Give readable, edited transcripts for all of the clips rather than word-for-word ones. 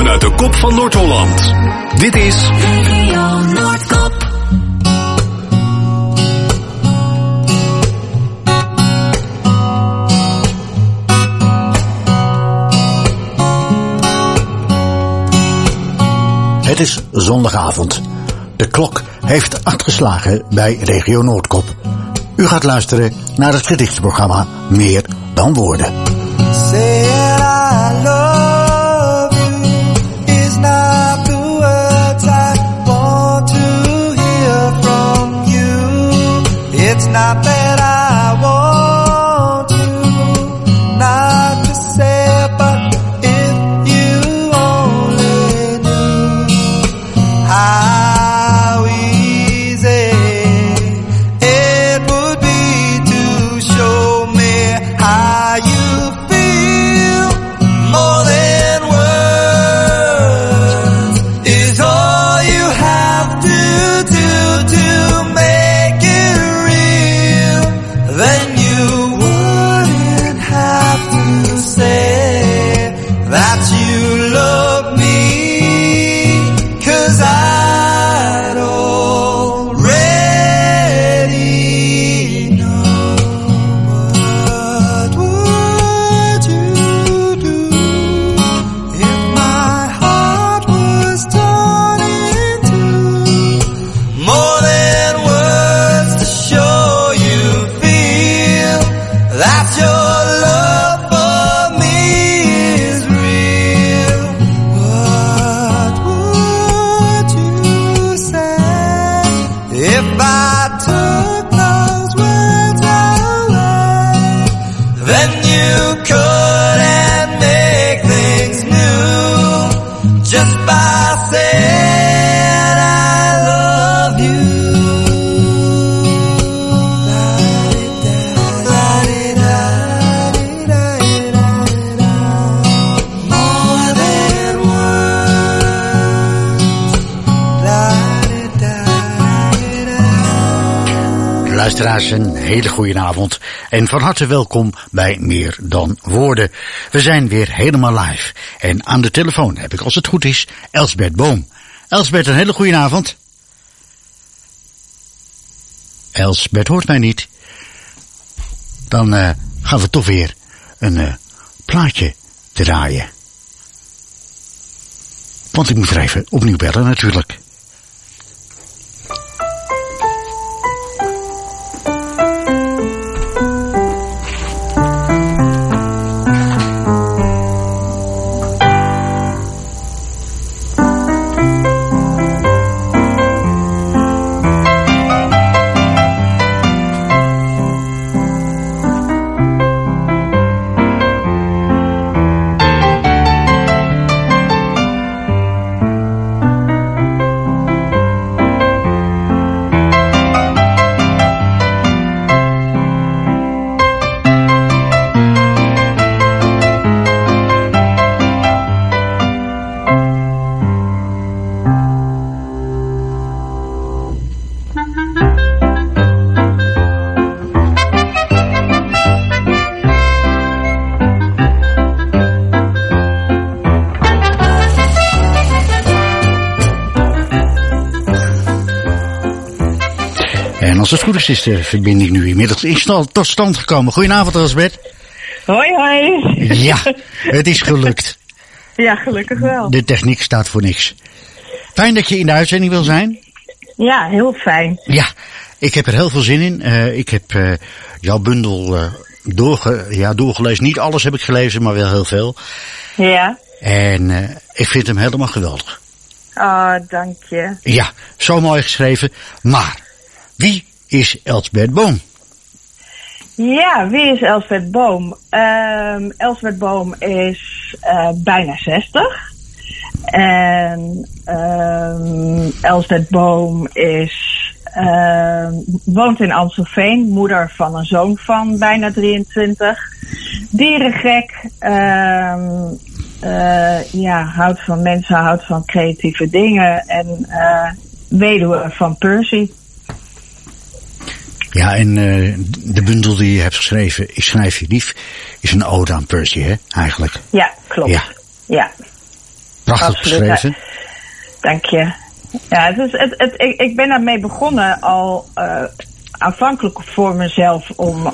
vanuit de kop van Noord-Holland. Dit is Regio Noordkop. Het is zondagavond. De klok heeft 8 geslagen bij Regio Noordkop. U gaat luisteren naar het gedichtprogramma Meer dan Woorden. Saying I love you is not the words I want to hear from you. It's not that I want you not to say, but if you only knew how easy it would be to show me how you feel. More than words is all you have to do to make it real. Then you wouldn't have to say that you love me, 'cause I'd already know. What would you do if my heart was torn in two? More than words to show you feel that your love for me is real. What would you say if I took those words away? Then you couldn't make things new just by saying I love you. More than words. Luisteraars, een hele goede avond en van harte welkom bij Meer dan Woorden. We zijn weer helemaal live en aan de telefoon heb ik, als het goed is, Elsbeth Boom. Elsbeth, een hele goede avond. Elsbeth hoort mij niet. Dan gaan we toch weer een plaatje draaien. Want ik moet er even opnieuw bellen natuurlijk. En als het goed is de verbinding nu inmiddels tot stand gekomen. Goedenavond, Elsbeth. Hoi, hoi. Ja, het is gelukt. Ja, gelukkig wel. De techniek staat voor niks. Fijn dat je in de uitzending wil zijn. Ja, heel fijn. Ja, ik heb er heel veel zin in. Ik heb jouw bundel doorgelezen. Niet alles heb ik gelezen, maar wel heel veel. Ja. En ik vind hem helemaal geweldig. Oh, dank je. Ja, zo mooi geschreven. Maar wie is Elsbeth Boom? Ja, wie is Elsbeth Boom? Elsbeth Boom is bijna 60. En Elsbeth Boom woont in Amstelveen, moeder van een zoon van bijna 23. Dierengek, houdt van mensen, houdt van creatieve dingen en weduwe van Percy. Ja, en de bundel die je hebt geschreven, Ik schrijf je lief, is een ode aan Percy, hè, eigenlijk? Ja, klopt. Ja. Ja. Prachtig Absoluut. beschreven. Dank je. Ja, ik ben daarmee begonnen al aanvankelijk voor mezelf om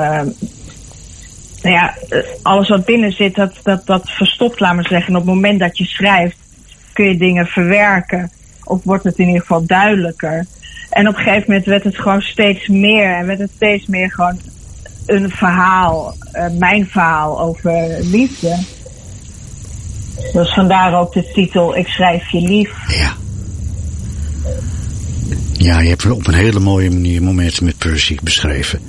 alles wat binnen zit, dat verstopt, laat maar zeggen. En op het moment dat je schrijft, kun je dingen verwerken. Of wordt het in ieder geval duidelijker. En op een gegeven moment werd het gewoon steeds meer. En werd het steeds meer gewoon een verhaal. Mijn verhaal over liefde. Dus vandaar ook de titel Ik schrijf je lief. Ja. Ja, je hebt op een hele mooie manier momenten met Percy beschreven.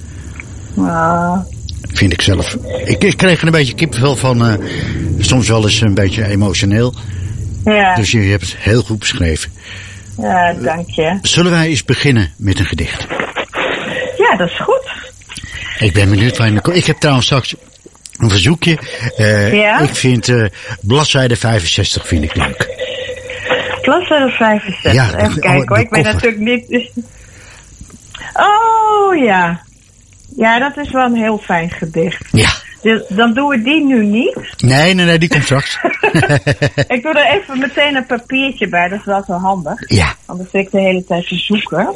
Vind ik zelf. Ik kreeg er een beetje kippenvel van. Soms wel eens een beetje emotioneel. Ja. Dus je hebt het heel goed beschreven. Ja, dank je. Zullen wij eens beginnen met een gedicht? Ja, dat is goed. Ik ben benieuwd waar je... Ik heb trouwens straks een verzoekje. Ja? Ik vind bladzijde 65 vind ik leuk. Bladzijde 65. Ja, even kijken hoor. Ik ben koffer. natuurlijk niet... Oh ja. Ja, dat is wel een heel fijn gedicht. Ja. Dus dan doen we die nu niet. Nee, die komt straks. Ik doe er even meteen een papiertje bij. Dat is wel zo handig. Ja. Anders zit ik de hele tijd te zoeken.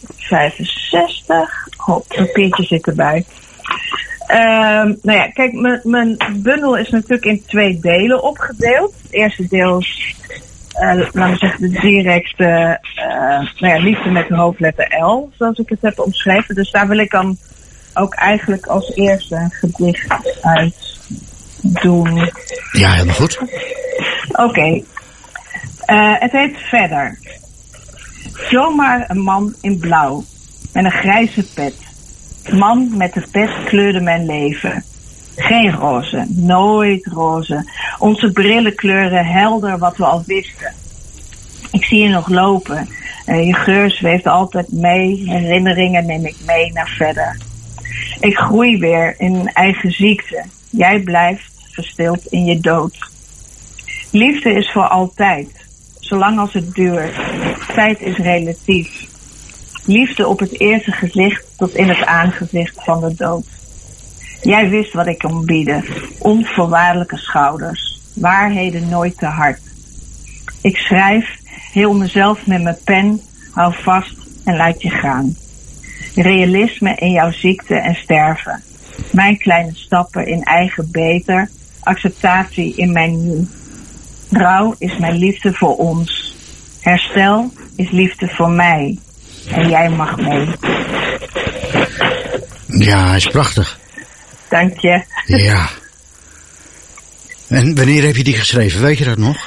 65. Hop, papiertje zit erbij. Nou ja, kijk, mijn bundel is natuurlijk in 2 delen opgedeeld. Het eerste deel is, laten we zeggen, de directe liefde met de hoofdletter L, zoals ik het heb omschreven. Dus daar wil ik dan ook eigenlijk als eerste een gedicht uit doen. Ja, helemaal goed. Oké. Het heet Verder. Zomaar een man in blauw, met een grijze pet. Man met de pet kleurde mijn leven. Geen roze, nooit roze. Onze brillen kleuren helder wat we al wisten. Ik zie je nog lopen. Je geur zweeft altijd mee. Herinneringen neem ik mee naar verder. Ik groei weer in eigen ziekte. Jij blijft verstild in je dood. Liefde is voor altijd. Zolang als het duurt. Tijd is relatief. Liefde op het eerste gezicht tot in het aangezicht van de dood. Jij wist wat ik kon bieden. Onvoorwaardelijke schouders. Waarheden nooit te hard. Ik schrijf heel mezelf met mijn pen. Hou vast en laat je gaan. Realisme in jouw ziekte en sterven. Mijn kleine stappen in eigen beter. Acceptatie in mijn nu. Rouw is mijn liefde voor ons. Herstel is liefde voor mij. En jij mag mee. Ja, hij is prachtig. Dank je. Ja. En wanneer heb je die geschreven? Weet je dat nog?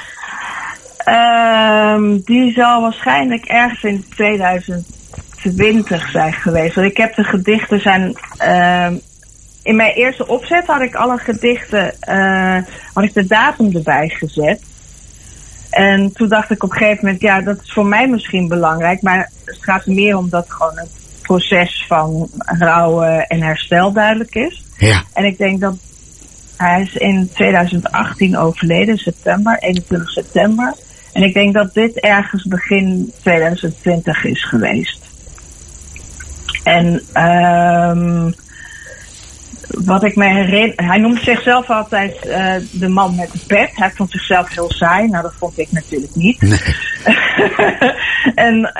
Die zal waarschijnlijk ergens in 2020 zijn geweest. Want ik heb de gedichten zijn... in mijn eerste opzet had ik alle gedichten... had ik de datum erbij gezet. En toen dacht ik op een gegeven moment... Ja, dat is voor mij misschien belangrijk. Maar het gaat meer om dat gewoon het proces van rouwen en herstel duidelijk is. Ja. En ik denk dat... Hij is in 2018 overleden, september, 21 september. En ik denk dat dit ergens begin 2020 is geweest. En wat ik me herinner... Hij noemt zichzelf altijd de man met de pet. Hij vond zichzelf heel saai. Nou, dat vond ik natuurlijk niet. Nee. En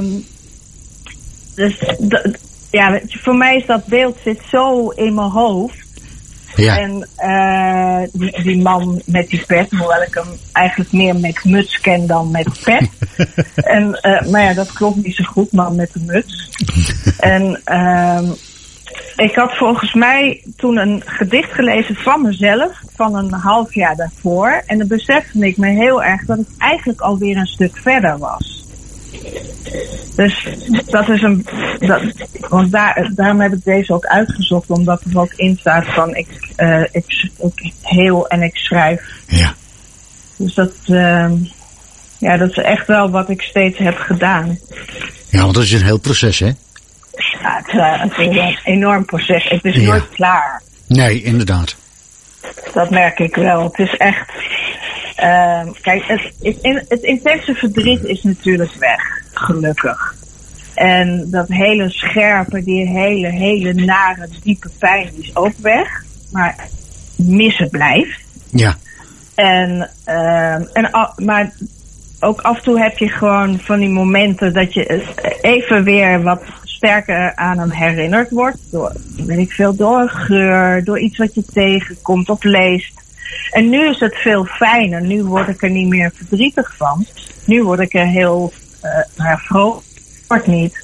dus ja, voor mij is dat beeld zit zo in mijn hoofd. Ja. En die man met die pet, hoewel ik hem eigenlijk meer met muts ken dan met pet. En, maar ja, dat klopt niet zo goed, man met de muts. En ik had volgens mij toen een gedicht gelezen van mezelf, van een half jaar daarvoor. En dan besefte ik me heel erg dat het eigenlijk alweer een stuk verder was. Dus dat is want daarom heb ik deze ook uitgezocht, omdat er ook in staat van ik heel en ik schrijf. Ja. Dus dat is echt wel wat ik steeds heb gedaan. Ja, want dat is een heel proces, hè? Ja, het is een enorm proces. Het is nooit klaar. Nee, inderdaad. Dat merk ik wel. Het is echt... kijk, het intense verdriet is natuurlijk weg. Gelukkig. En dat hele scherpe, die hele nare, diepe pijn is ook weg. Maar missen blijft. Ja. Maar ook af en toe heb je gewoon van die momenten dat je even weer wat sterker aan hem herinnerd wordt. Door een geur, door iets wat je tegenkomt of leest. En nu is het veel fijner. Nu word ik er niet meer verdrietig van. Nu word ik er heel vrolijk. Wordt niet.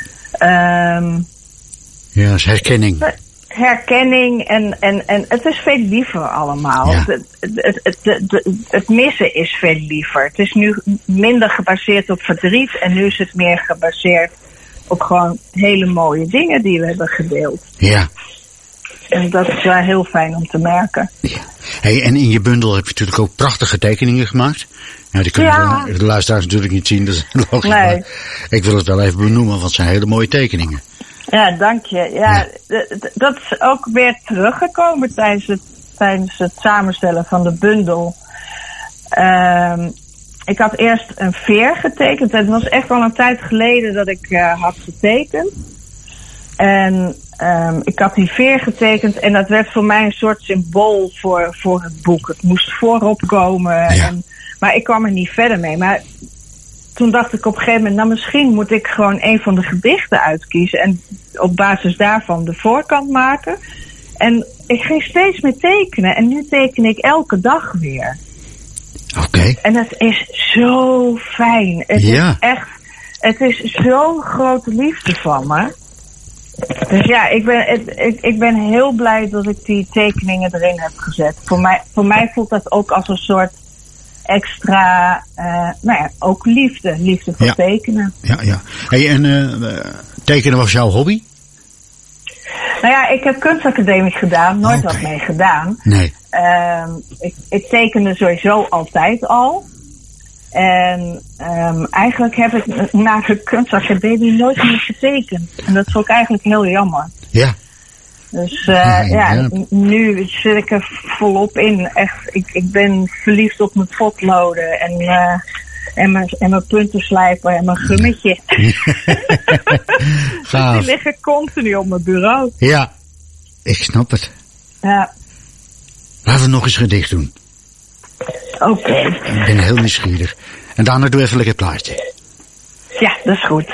Ja, dat is herkenning. Herkenning en het is veel liever allemaal. Ja. Het missen is veel liever. Het is nu minder gebaseerd op verdriet en nu is het meer gebaseerd op gewoon hele mooie dingen die we hebben gedeeld. Ja. En dat is wel heel fijn om te merken. Ja. Hey, en in je bundel heb je natuurlijk ook prachtige tekeningen gemaakt. Ja, die kunnen de luisteraars natuurlijk niet zien, dat is logisch. Nee. Maar ik wil het wel even benoemen, want het zijn hele mooie tekeningen. Ja, dank je. Ja. Dat is ook weer teruggekomen tijdens het samenstellen van de bundel. Ik had eerst een veer getekend. Het was echt al een tijd geleden dat ik had getekend. En ik had die veer getekend en dat werd voor mij een soort symbool voor het boek. Het moest voorop komen. Ja. Maar ik kwam er niet verder mee. Maar toen dacht ik op een gegeven moment, misschien moet ik gewoon een van de gedichten uitkiezen en op basis daarvan de voorkant maken. En ik ging steeds meer tekenen en nu teken ik elke dag weer. Oké. En dat is zo fijn. Het is zo'n grote liefde van me. Dus ja, ik ben heel blij dat ik die tekeningen erin heb gezet. Voor mij voelt dat ook als een soort extra, ook liefde. Liefde voor tekenen. Ja. Hey, en tekenen was jouw hobby? Nou ja, ik heb kunstacademie gedaan, nooit wat mee gedaan. Nee. Ik tekende sowieso altijd al. En eigenlijk heb ik na de kunstacademie nooit meer getekend. En dat vond ik eigenlijk heel jammer. Ja. Dus nu zit ik er volop in. Echt, ik ben verliefd op mijn potloden en mijn puntenslijper en mijn gummetje. Gaaf. Die liggen continu op mijn bureau. Ja, ik snap het. Ja. Laten we nog eens gedicht doen. Oké. Ik ben heel nieuwsgierig. En daarna doe even lekker plaatje. Ja, dat is goed.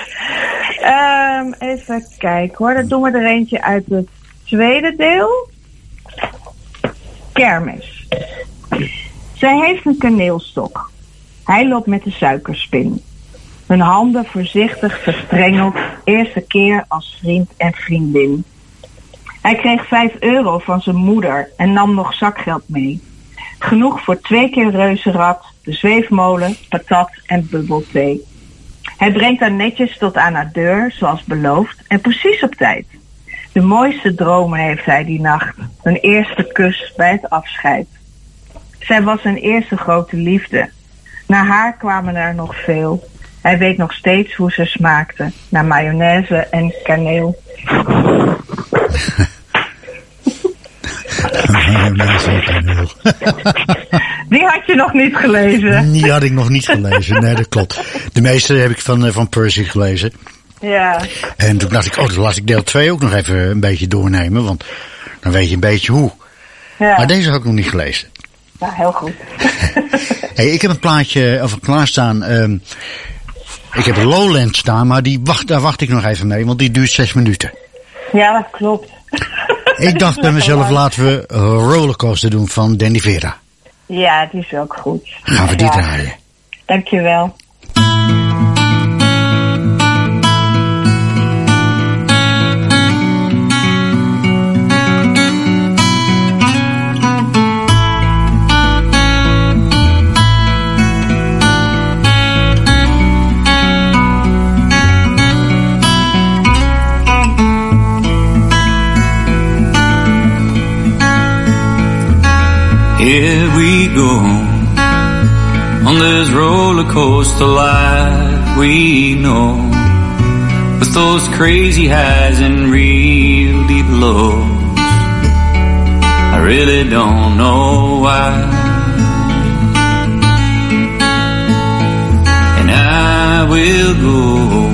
Even kijken hoor. Dan doen we er eentje uit het tweede deel. Kermis. Zij heeft een kaneelstok. Hij loopt met de suikerspin. Hun handen voorzichtig verstrengeld. Eerste keer als vriend en vriendin. Hij kreeg €5 van zijn moeder en nam nog zakgeld mee. Genoeg voor 2 keer reuzenrad, de zweefmolen, patat en bubbelthee. Hij brengt haar netjes tot aan haar deur, zoals beloofd, en precies op tijd. De mooiste dromen heeft hij die nacht. Een eerste kus bij het afscheid. Zij was zijn eerste grote liefde. Na haar kwamen er nog veel. Hij weet nog steeds hoe ze smaakten. Naar mayonaise en kaneel. Die had je nog niet gelezen. Die had ik nog niet gelezen, nee, dat klopt. De meeste heb ik van Percy gelezen. Ja. En toen dacht ik, dan laat ik deel 2 ook nog even een beetje doornemen, want dan weet je een beetje hoe. Ja. Maar deze had ik nog niet gelezen. Ja, heel goed. Hey, ik heb een plaatje klaarstaan. Ik heb Lowland staan, maar daar wacht ik nog even mee, want die duurt 6 minuten. Ja, dat klopt. Ik dacht bij mezelf, laten we Rollercoaster doen van Danny Vera. Ja, die is ook goed. Gaan we die draaien. Dankjewel. Here we go on this roller coaster life we know, with those crazy highs and real deep lows. I really don't know why, and I will go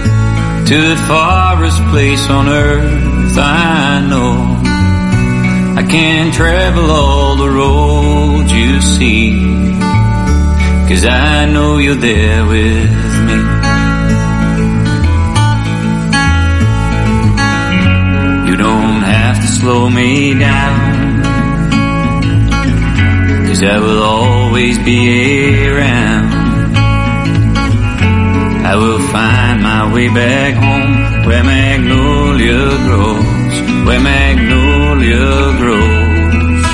to the farthest place on earth I know, I can't travel all the roads you see, 'cause I know you're there with me. You don't have to slow me down, 'cause I will always be around. I will find my way back home, where magnolia grows, where magnolia grows.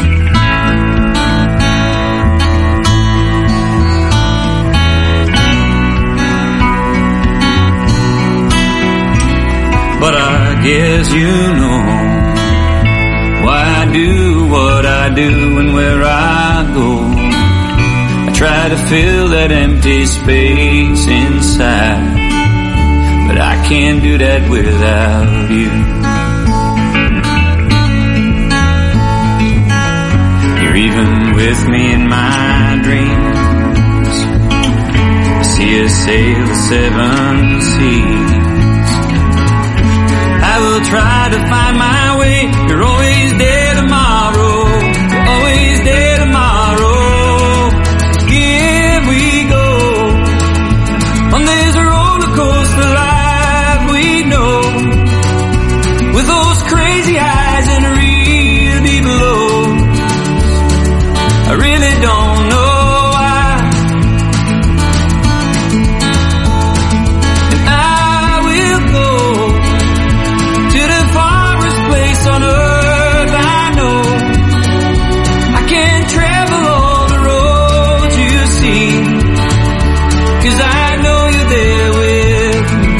But I guess you know why I do what I do and where I go. I try to fill that empty space inside, but I can't do that without you. You're even with me in my dreams. I see us sail the 7 seas. I will try to find my way. You're always there tomorrow. You're always there tomorrow. Here we go on this roller coaster life we know, with those crazy highs and real deep lows. I really don't know why, and I will go to the farthest place on earth I know. I can't travel all the roads you see, 'cause I know you're there with me.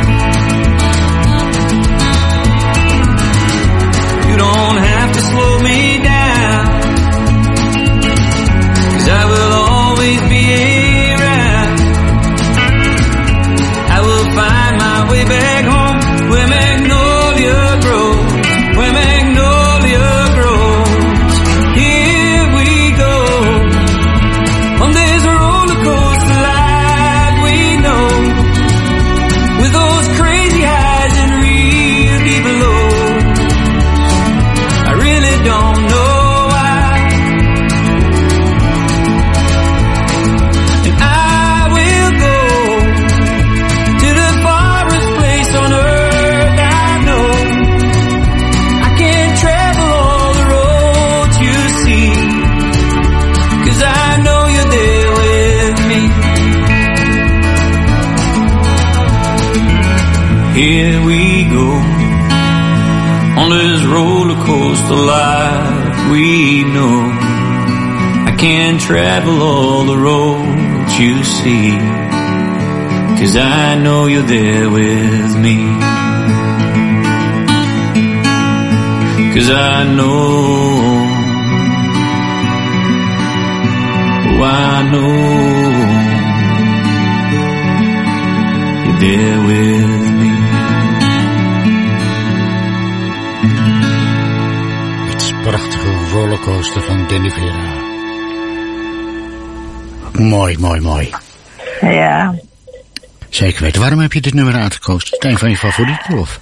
You don't have to slow me down, 'cause I will always be around. I will find my way back home, where magnolia grows, where magnolia grows. Here we go on this roller coaster life we know, with those crazy highs and real deep lows. I really don't know why, and I will go to the farthest place on earth I know. I can't travel all the roads you see, 'cause I know you're there with me. Here we go on this roller coaster life we know. I can't travel all the roads you see, 'cause I know you're there with me. 'Cause I know, oh I know you're there with me. Het prachtige rollercoaster van Danny Vera. Mooi, mooi, mooi. Ja. Zeker weten. Waarom heb je dit nummer uitgekozen? Is het een van je favorieten, of?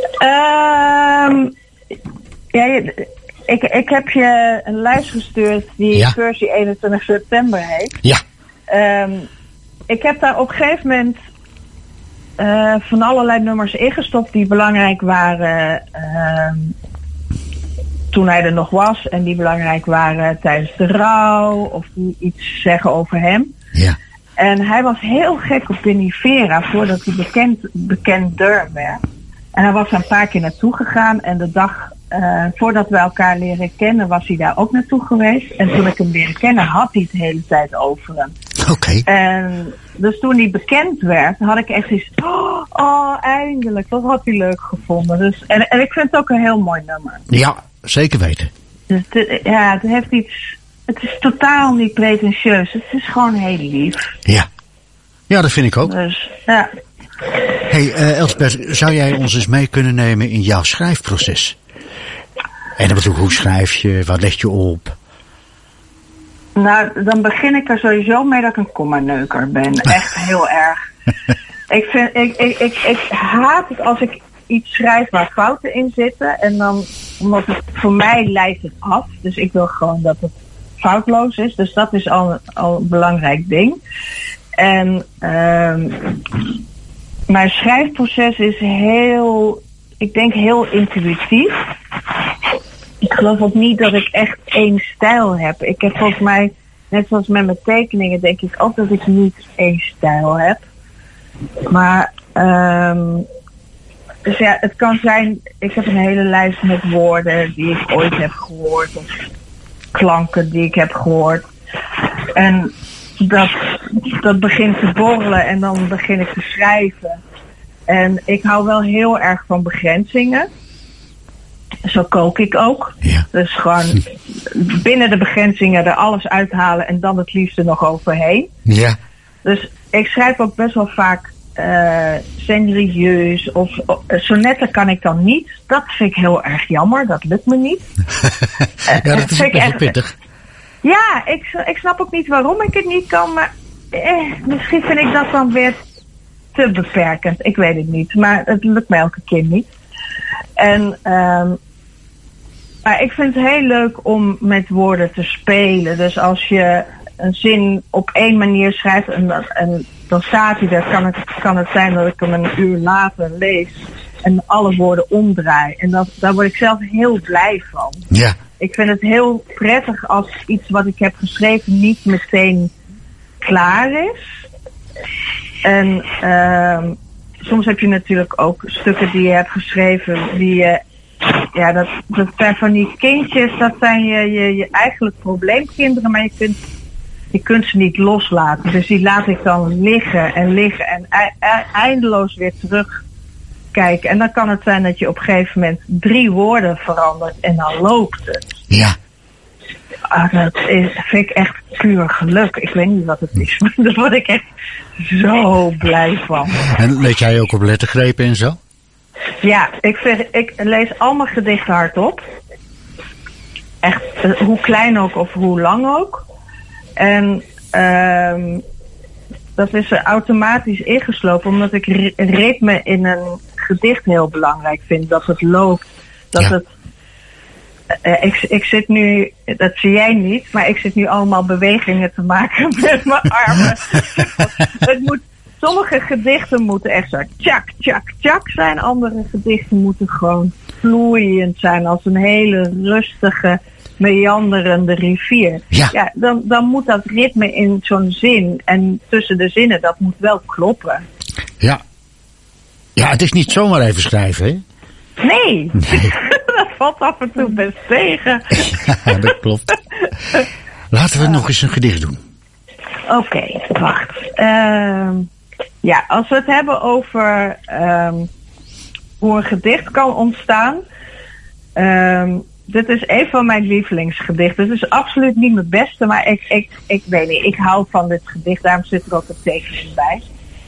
Ja, ik heb je een lijst gestuurd die Ja. versie 21 september heet. Ja. Ik heb daar op een gegeven moment van allerlei nummers ingestopt die belangrijk waren toen hij er nog was, en die belangrijk waren tijdens de rouw, of die iets zeggen over hem. Ja. En hij was heel gek op Danny Vera voordat hij bekender werd. En hij was er een paar keer naartoe gegaan, en de dag voordat we elkaar leren kennen was hij daar ook naartoe geweest. En toen ik hem leren kennen had hij het de hele tijd over hem. Oké. En dus toen hij bekend werd, had ik echt iets, oh eindelijk, dat had hij leuk gevonden. Dus, en ik vind het ook een heel mooi nummer. Ja, zeker weten. Dus het heeft iets, het is totaal niet pretentieus, het is gewoon heel lief. Ja. Ja, dat vind ik ook. Dus, ja. Hey, Elsbeth, zou jij ons eens mee kunnen nemen in jouw schrijfproces? En dan bedoel ik, hoe schrijf je, wat leg je op? Nou, dan begin ik er sowieso mee dat ik een kommaneuker ben. Echt heel erg. Ik haat het als ik iets schrijf waar fouten in zitten. En dan Omdat voor mij leidt het af. Dus ik wil gewoon dat het foutloos is. Dus dat is al een belangrijk ding. En mijn schrijfproces is heel intuïtief. Ik geloof ook niet dat ik echt één stijl heb. Ik heb volgens mij, net zoals met mijn tekeningen, denk ik ook dat ik niet één stijl heb. Maar dus ja, het kan zijn, ik heb een hele lijst met woorden die ik ooit heb gehoord. Of klanken die ik heb gehoord. En dat begint te borrelen en dan begin ik te schrijven. En ik hou wel heel erg van begrenzingen. Zo kook ik ook. Ja. Dus gewoon binnen de begrenzingen er alles uithalen en dan het liefste nog overheen. Ja. Dus ik schrijf ook best wel vaak serieus of sonetten kan ik dan niet. Dat vind ik heel erg jammer. Dat lukt me niet. Ja, dat is echt pittig. Ja, ik snap ook niet waarom ik het niet kan, maar misschien vind ik dat dan weer te beperkend. Ik weet het niet, maar het lukt me elke keer niet. En maar ik vind het heel leuk om met woorden te spelen. Dus als je een zin op één manier schrijft en dan staat hij er, kan het zijn dat ik hem een uur later lees en alle woorden omdraai. En daar word ik zelf heel blij van. Ja. Ik vind het heel prettig als iets wat ik heb geschreven niet meteen klaar is. En soms heb je natuurlijk ook stukken die je hebt geschreven die dat zijn van die kindjes, dat zijn je eigenlijk probleemkinderen, maar je kunt ze niet loslaten. Dus die laat ik dan liggen en eindeloos weer terugkijken. En dan kan het zijn dat je op een gegeven moment 3 woorden verandert en dan loopt het. Ja. Dat vind ik echt puur geluk. Ik weet niet wat het is, maar daar word ik echt zo blij van. En let jij ook op lettergrepen en zo? Ja, ik lees allemaal gedichten hardop. Echt, hoe klein ook of hoe lang ook. En dat is er automatisch ingeslopen, omdat ik ritme in een gedicht heel belangrijk vind. Dat het loopt, dat het... Ik zit nu, dat zie jij niet, maar ik zit nu allemaal bewegingen te maken met mijn armen. Sommige gedichten moeten echt zo tjak, tjak, tjak zijn. Andere gedichten moeten gewoon vloeiend zijn als een hele rustige, meanderende rivier. Ja, dan moet dat ritme in zo'n zin en tussen de zinnen, dat moet wel kloppen. Ja. Ja, het is niet zomaar even schrijven, hè? Nee. Dat valt af en toe best tegen. Ja, dat klopt. Laten we nog eens een gedicht doen. Oké, wacht. Ja, als we het hebben over hoe een gedicht kan ontstaan. Dit is een van mijn lievelingsgedichten. Het is absoluut niet mijn beste, maar ik weet niet. Ik hou van dit gedicht, daarom zit er ook een tekening bij.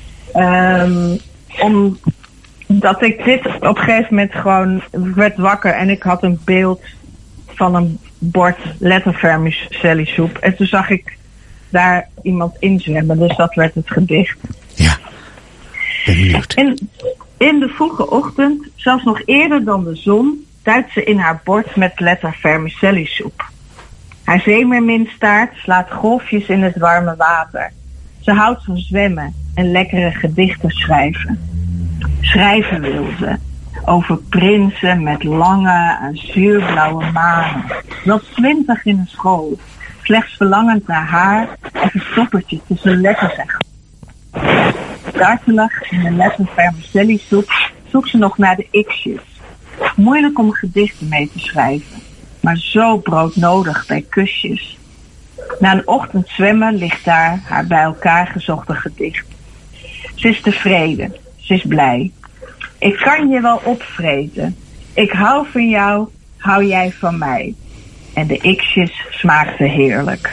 Omdat ik dit op een gegeven moment gewoon werd wakker en ik had een beeld van een bord lettervermicelli-soep. En toen zag ik daar iemand in zwemmen, dus dat werd het gedicht. Ja, ben benieuwd. In de vroege ochtend, zelfs nog eerder dan de zon, duikt ze in haar bord met lettervermicelli-soep. Haar zeemeerminstaart slaat golfjes in het warme water. Ze houdt van zwemmen en lekkere gedichten schrijven. Schrijven wil ze over prinsen met lange azuurblauwe manen. Wel 20 in een school, slechts verlangend naar haar en een stoppertje tussen letters en dartelig in de lettervermicelli-soep zoekt ze nog naar de x'jes. Moeilijk om gedichten mee te schrijven, maar zo broodnodig bij kusjes. Na een ochtend zwemmen ligt daar haar bij elkaar gezochte gedicht. Ze is tevreden, ze is blij. Ik kan je wel opvreten. Ik hou van jou, hou jij van mij. En de x'jes smaakten heerlijk.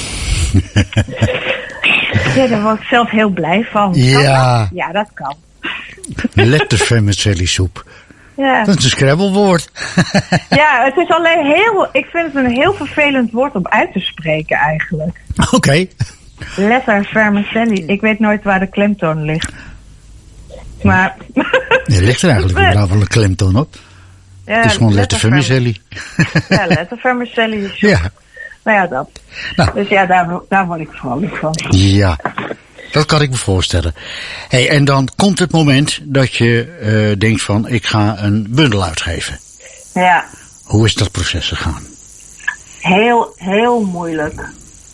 Ja, daar word ik zelf heel blij van. Ja. Dat? Ja, dat kan. Lettervermicelli-soep. Ja. Dat is een scrabblewoord. Ja, het is alleen ik vind het een heel vervelend woord om uit te spreken eigenlijk. Oké. Lettervermicelli. Ik weet nooit waar de klemtoon ligt. Maar... Er ligt er eigenlijk wel een klemtoon op. Ja, Het is gewoon lettervermicelli. Ja, lettervermicelli is Ja. Nou ja, dat. Nou. Dus ja, daar word ik vrolijk van. Ja, dat kan ik me voorstellen. Hey, en dan komt het moment dat je denkt van, ik ga een bundel uitgeven. Ja, Hoe is dat proces gegaan? heel, heel moeilijk.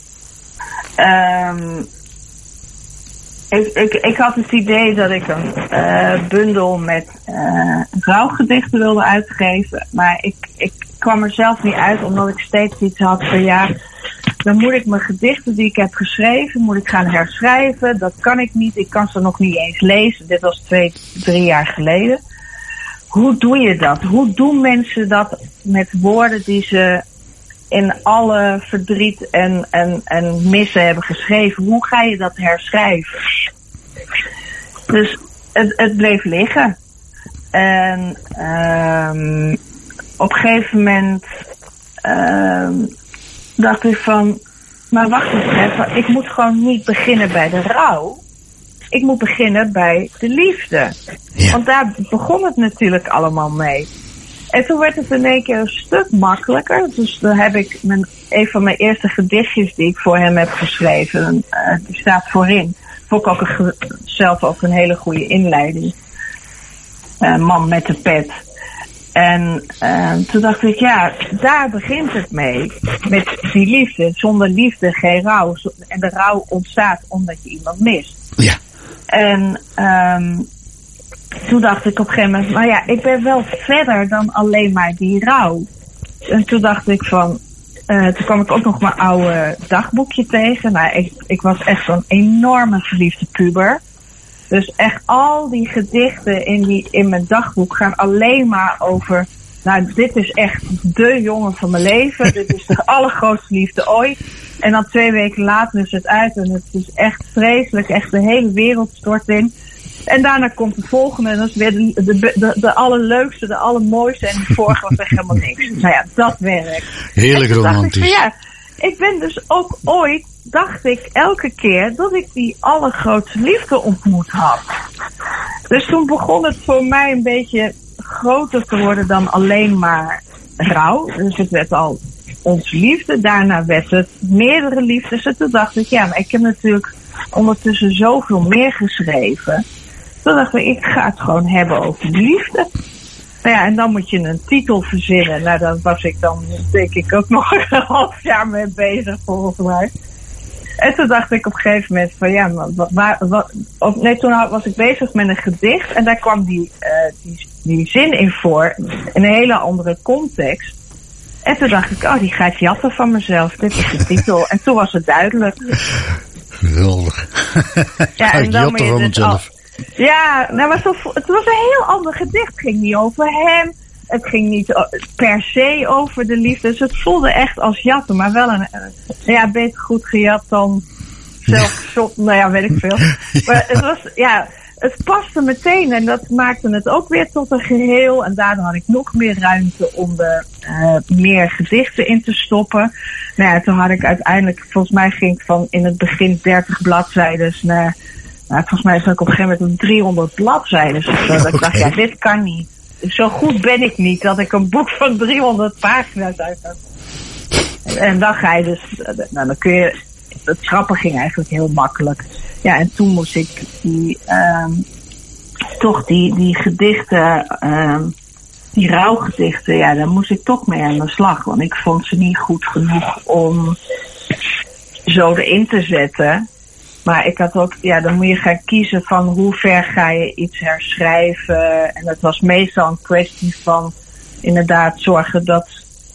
Ik had het idee dat ik een bundel met rouwgedichten wilde uitgeven. Maar ik kwam er zelf niet uit, omdat ik steeds iets had van ja, dan moet ik mijn gedichten die ik heb geschreven, moet ik gaan herschrijven. Dat kan ik niet, ik kan ze nog niet eens lezen. Dit was 2-3 jaar geleden. Hoe doe je dat? Hoe doen mensen dat met woorden die ze in alle verdriet en missen hebben geschreven? Hoe ga je dat herschrijven? Dus het bleef liggen. En op een gegeven moment dacht ik van, maar wacht eens even, ik moet gewoon niet beginnen bij de rouw. Ik moet beginnen bij de liefde. Ja. Want daar begon het natuurlijk allemaal mee. En toen werd het in één keer een stuk makkelijker. Dus dan heb ik een van mijn eerste gedichtjes die ik voor hem heb geschreven. Die staat voorin. Vond ik ook zelf ook een hele goede inleiding. Man met de pet. En toen dacht ik, ja, daar begint het mee. Met die liefde. Zonder liefde geen rouw. En de rouw ontstaat omdat je iemand mist. Ja. En toen dacht ik op een gegeven moment, maar ja, ik ben wel verder dan alleen maar die rouw. En toen dacht ik van, toen kwam ik ook nog mijn oude dagboekje tegen. Nou, ik was echt zo'n enorme verliefde puber. Dus echt al die gedichten in mijn dagboek gaan alleen maar over, nou, dit is echt de jongen van mijn leven. Dit is de allergrootste liefde ooit. En dan 2 weken later is het uit en het is echt vreselijk. Echt de hele wereld stort in. En daarna komt de volgende en dat is weer de allerleukste, de allermooiste. En de vorige was echt helemaal niks. Nou ja, dat werkt. Heerlijk romantisch. Dacht ik van, ja, ik ben dus ook ooit, dacht ik elke keer, dat ik die allergrootste liefde ontmoet had. Dus toen begon het voor mij een beetje groter te worden dan alleen maar rouw. Dus het werd al onze liefde. Daarna werd het meerdere liefdes. En toen dacht ik, ja, maar ik heb natuurlijk ondertussen zoveel meer geschreven. Toen dacht ik ga het gewoon hebben over liefde. Nou ja, en dan moet je een titel verzinnen. Nou, daar was ik dan, denk ik, ook nog een half jaar mee bezig, volgens mij. En toen dacht ik op een gegeven moment van, ja, maar toen was ik bezig met een gedicht. En daar kwam die zin in voor, in een hele andere context. En toen dacht ik, oh, die gaat jatten van mezelf. Dit is de titel. En toen was het duidelijk. Geweldig. Ja, en dan jatten van mezelf. Ja, nou, maar het was een heel ander gedicht. Het ging niet over hem. Het ging niet per se over de liefde. Dus het voelde echt als jatten. Maar wel beter goed gejat dan zelf. Nou ja, weet ik veel. Maar het was, ja, het paste meteen. En dat maakte het ook weer tot een geheel. En daardoor had ik nog meer ruimte om er meer gedichten in te stoppen. Nou ja, toen had ik uiteindelijk, volgens mij ging ik van in het begin 30 bladzijden naar, nou, volgens mij zat ik op een gegeven moment op 300 bladzijden. Dus dat ik dacht, ja, dit kan niet. Zo goed ben ik niet dat ik een boek van 300 pagina's uit heb. En dan ga je dus, nou, dan kun je, het schrappen ging eigenlijk heel makkelijk. Ja, en toen moest ik die gedichten, die rouwgedichten, ja, daar moest ik toch mee aan de slag. Want ik vond ze niet goed genoeg om zo erin te zetten. Maar ik had ook, ja, dan moet je gaan kiezen van hoe ver ga je iets herschrijven. En dat was meestal een kwestie van inderdaad zorgen dat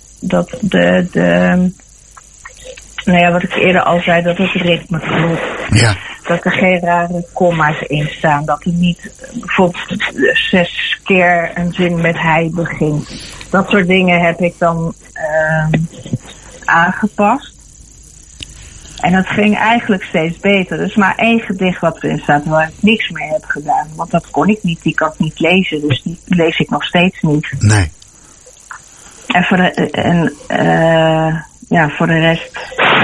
nou ja, wat ik eerder al zei, dat het ritme klopt. Ja. Dat er geen rare komma's in staan. Dat er niet bijvoorbeeld 6 keer een zin met hij begint. Dat soort dingen heb ik dan aangepast. En dat ging eigenlijk steeds beter. Dus maar 1 gedicht wat erin staat waar ik niks mee heb gedaan. Want dat kon ik niet, die kan ik niet lezen. Dus die lees ik nog steeds niet. Nee. En voor de rest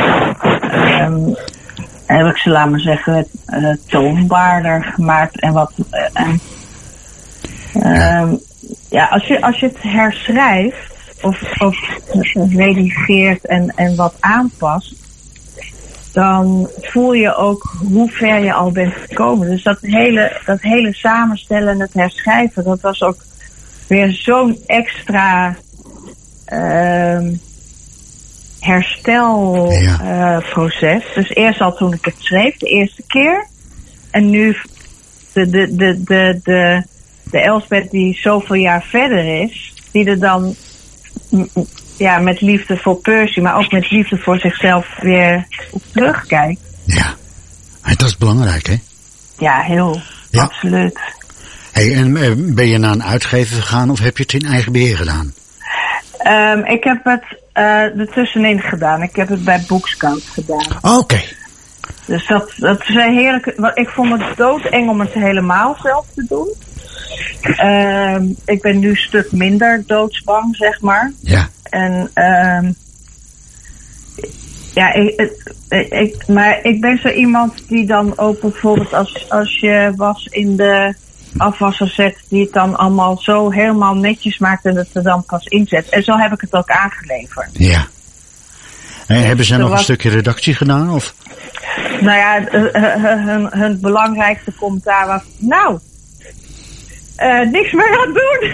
heb ik ze, laat maar zeggen, toonbaarder gemaakt. En Ja, als je het herschrijft of redigeert en wat aanpast, dan voel je ook hoe ver je al bent gekomen. Dus dat hele samenstellen en het herschrijven, dat was ook weer zo'n extra herstelproces. Dus eerst al toen ik het schreef, de eerste keer. En nu de Elsbeth die zoveel jaar verder is, die er dan met liefde voor Percy, maar ook met liefde voor zichzelf weer op terugkijkt. Ja, en dat is belangrijk, hè? Ja, heel. Ja. Absoluut. Hey, en ben je naar een uitgever gegaan of heb je het in eigen beheer gedaan? Ik heb het ertussenin gedaan. Ik heb het bij Bookscout gedaan. Oké. Dus dat is een heerlijke. Ik vond het doodeng om het helemaal zelf te doen. Ik ben nu een stuk minder doodsbang, zeg maar. Ja. En maar ik ben zo iemand die dan ook bijvoorbeeld als je was in de afwasser zet, die het dan allemaal zo helemaal netjes maakt en het er dan pas inzet. En zo heb ik het ook aangeleverd. Ja. En hebben ze nog een stukje redactie gedaan? Of? Nou ja, hun belangrijkste commentaar was, niks meer aan doen.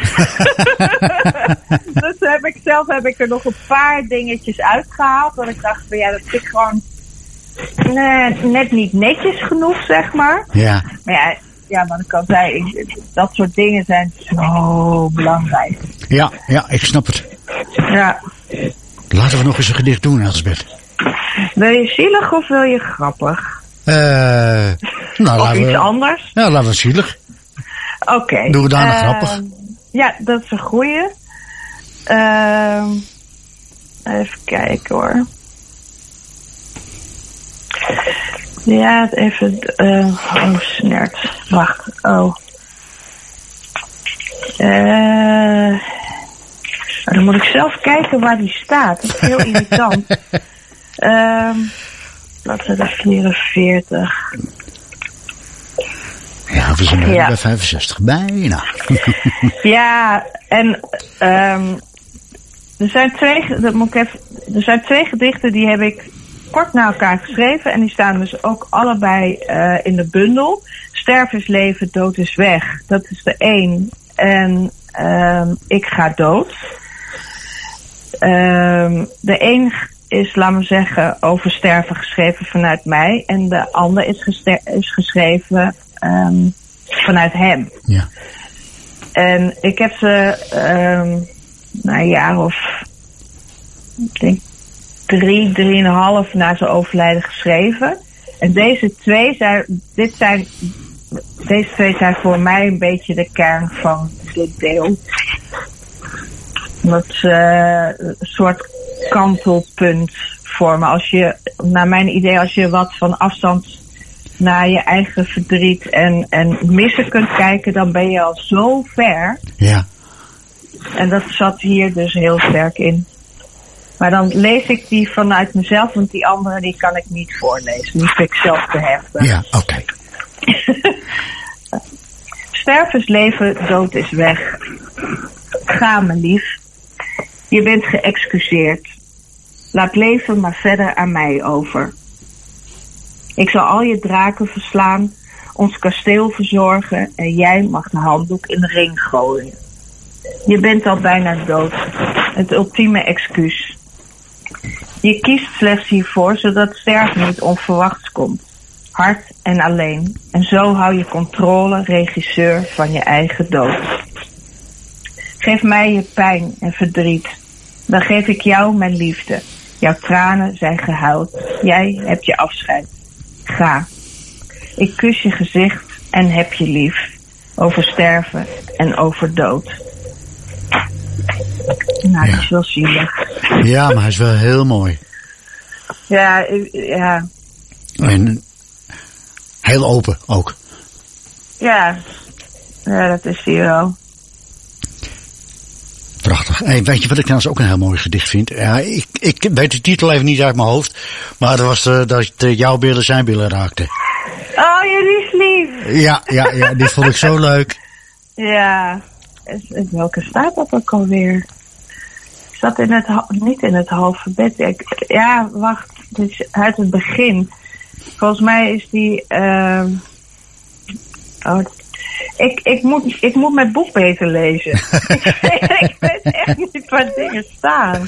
Dus heb ik er nog een paar dingetjes uitgehaald. Want ik dacht van dat vind ik gewoon net niet netjes genoeg, zeg maar. Ja. Maar ja, wat ik al zei, dat soort dingen zijn zo belangrijk. Ja, ik snap het. Ja. Laten we nog eens een gedicht doen, Elsbeth. Wil je zielig of wil je grappig? Of iets anders? Ja, laten we zielig. Oké. Doen we daarna grappig? Ja, dat is een goeie. Even kijken hoor. Ja, even... snert. Wacht. Dan moet ik zelf kijken waar die staat. Dat is heel irritant. Laten we de 44... Ja, we zijn bij 65 bijna. Ja, en er zijn twee gedichten die heb ik kort na elkaar geschreven. En die staan dus ook allebei in de bundel. Sterven is leven, dood is weg. Dat is de een. En ik ga dood. De een is, laten we zeggen, over sterven geschreven vanuit mij. En de ander is geschreven vanuit hem. Ja. En ik heb ze na een jaar of, ik denk 3,5 na zijn overlijden geschreven. En deze twee zijn voor mij een beetje de kern van dit deel. Dat een soort kantelpunt vormen. Als je, naar mijn idee, als je wat van afstand naar je eigen verdriet en missen kunt kijken, dan ben je al zo ver. Ja. En dat zat hier dus heel sterk in. Maar dan lees ik die vanuit mezelf, want die andere die kan ik niet voorlezen. Die vind ik zelf te heftig. Ja, oké. Sterven is leven, dood is weg. Ga, mijn lief. Je bent geëxcuseerd. Laat leven maar verder aan mij over. Ik zal al je draken verslaan, ons kasteel verzorgen en jij mag de handdoek in de ring gooien. Je bent al bijna dood. Het ultieme excuus. Je kiest slechts hiervoor zodat sterven niet onverwachts komt. Hard en alleen. En zo hou je controle, regisseur van je eigen dood. Geef mij je pijn en verdriet. Dan geef ik jou mijn liefde. Jouw tranen zijn gehuild. Jij hebt je afscheid. Ga. Ik kus je gezicht en heb je lief. Over sterven en over dood. Nou, dat is wel zielig. Ja, maar hij is wel heel mooi. Ja. En heel open ook. Ja, dat is hij wel. Prachtig. Hey, weet je wat ik trouwens ook een heel mooi gedicht vind? Ja, ik weet de titel even niet uit mijn hoofd. Maar dat was dat jouw billen zijn billen raakten. Oh, jullie is lief. Ja, dit vond ik zo leuk. Ja. welke staat dat ook alweer? Is dat niet in het alfabet? Ja, wacht. Het is uit het begin. Volgens mij is die... Ik moet mijn boek beter lezen. Ik weet echt niet waar dingen staan.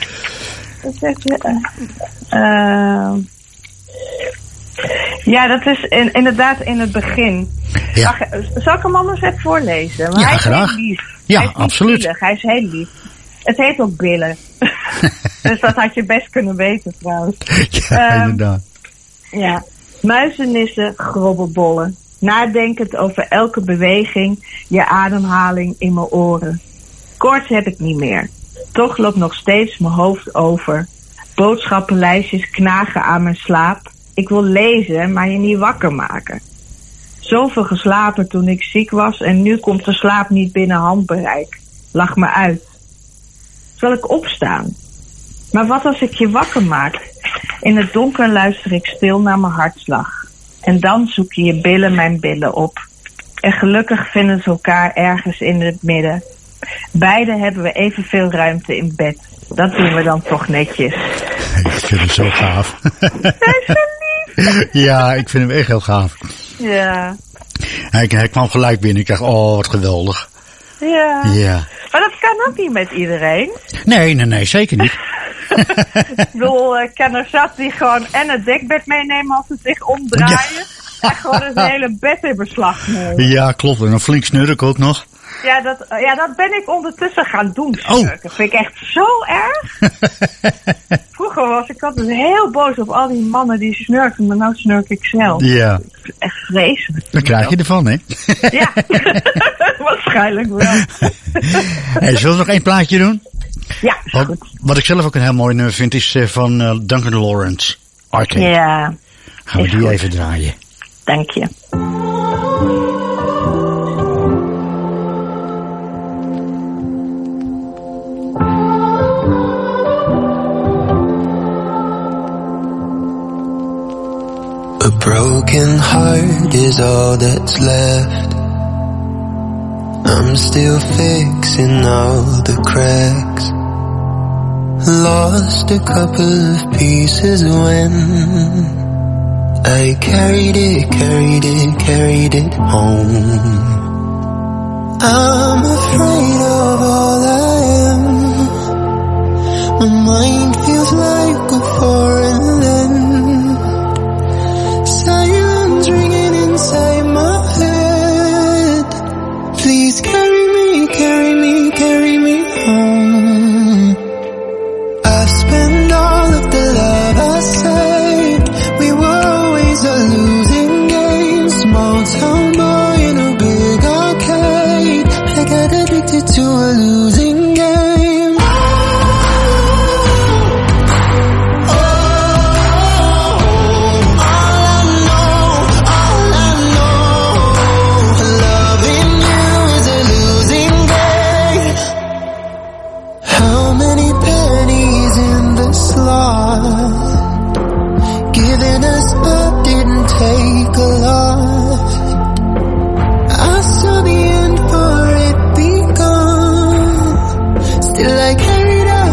Ja, dat is inderdaad in het begin. Ja. Zal ik hem anders even voorlezen? Maar Ja, hij is graag. heel lief. Ja, hij is niet absoluut. zielig, hij is heel lief. Het heet ook Billen. Dus dat had je best kunnen weten trouwens. Ja, inderdaad. Ja. Muizenissen, grobbelbollen. Nadenkend over elke beweging, je ademhaling in mijn oren. Koorts heb ik niet meer. Toch loopt nog steeds mijn hoofd over. Boodschappenlijstjes knagen aan mijn slaap. Ik wil lezen, maar je niet wakker maken. Zoveel geslapen toen ik ziek was en nu komt de slaap niet binnen handbereik. Lach me uit. Zal ik opstaan? Maar wat als ik je wakker maak? In het donker luister ik stil naar mijn hartslag. En dan zoek je billen mijn billen op. En gelukkig vinden ze elkaar ergens in het midden. Beide hebben we evenveel ruimte in bed. Dat doen we dan toch netjes. Ik vind hem zo gaaf. Hij is zo lief. Ja, ik vind hem echt heel gaaf. Ja. Hij kwam gelijk binnen. Ik dacht, oh, wat geweldig. Ja. Ja. Maar dat kan ook niet met iedereen. Nee, zeker niet. Ik bedoel, ik ken er zat die gewoon en het dekbed meenemen als ze zich omdraaien. En gewoon het hele bed in beslag nemen. Ja, klopt. En een flink snurk ook nog. Ja, dat ben ik ondertussen gaan doen. Oh. Dat vind ik echt zo erg. Vroeger was ik altijd heel boos op al die mannen die snurken, maar nou snurk ik zelf. Ja. Echt vreselijk. Dan krijg je ervan, hè? Ja, waarschijnlijk wel. Hey, zullen we nog één plaatje doen? Ja, is goed. Wat ik zelf ook een heel mooi nummer vind is van Duncan Lawrence. Arcade. Ja, Gaan we is die goed. even draaien. Dank je. A broken heart is all that's left. I'm still fixing all the cracks. Lost a couple of pieces when I carried it home. I'm afraid of all I am. My mind feels like a foreign land. Sirens ringing inside my head. Please carry me home. I've spent all of the love I saved. We were always a losing game. Small town boy in a big arcade. I got addicted to a losing game. Giving us up didn't take a lot. I saw the end for it begun. Still I carried on.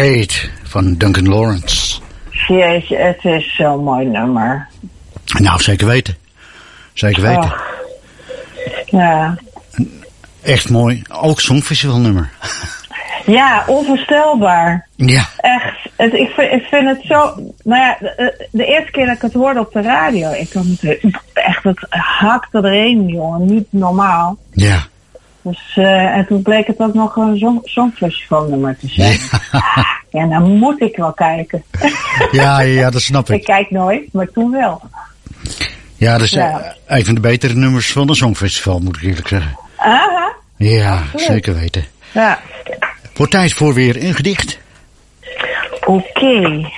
Fate van Duncan Lawrence. Jeetje, het is zo'n mooi nummer. Nou, zeker weten. Zeker weten. Oh. Ja. Echt mooi. Ook Songfestivalnummer. Ja, onvoorstelbaar. Ja. Echt. Ik vind het zo... Nou ja, de eerste keer dat ik het hoorde op de radio... Ik dacht echt, het hakte erin, jongen. Niet normaal. Ja. Dus, en toen bleek het ook nog een Songfestivalnummer te zijn. Ja, dan moet ik wel kijken. Ja, dat snap ik. Ik kijk nooit, maar toen wel. Ja, dat is een van de betere nummers van het Songfestival, moet ik eerlijk zeggen. Aha. Ja, zeker weten. Ja. Wordt tijd voor weer een gedicht. Oké.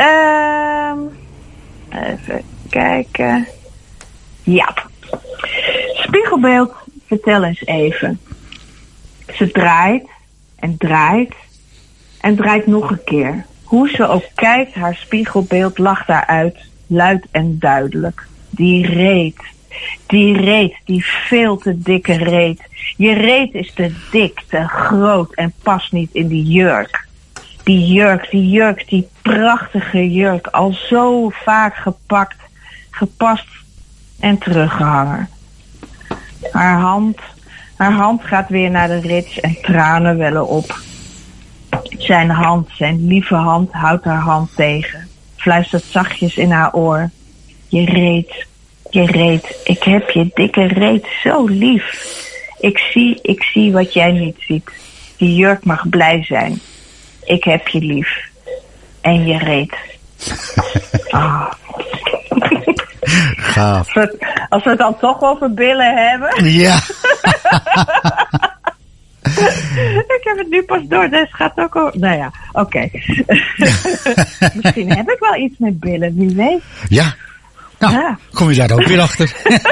Even kijken. Ja. Spiegelbeeld, vertel eens even. Ze draait en draait en draait nog een keer. Hoe ze ook kijkt, haar spiegelbeeld lacht daaruit, luid en duidelijk. Die reet, die veel te dikke reet. Je reet is te dik, te groot en past niet in die jurk. Die jurk, die prachtige jurk. Al zo vaak gepakt, gepast en teruggehangen. Haar hand gaat weer naar de rits en tranen wellen op. Zijn lieve hand, houdt haar hand tegen. Fluistert zachtjes in haar oor. Je reet, ik heb je dikke reet zo lief. Ik zie wat jij niet ziet. Die jurk mag blij zijn. Ik heb je lief. En je reet. Oh. Gaaf. Als we het dan toch over billen hebben. Ja. Ik heb het nu pas door. Dus gaat ook over... Nou ja, oké. Misschien heb ik wel iets met billen. Wie weet. Ja. Nou, ja. Kom je daar ook weer achter.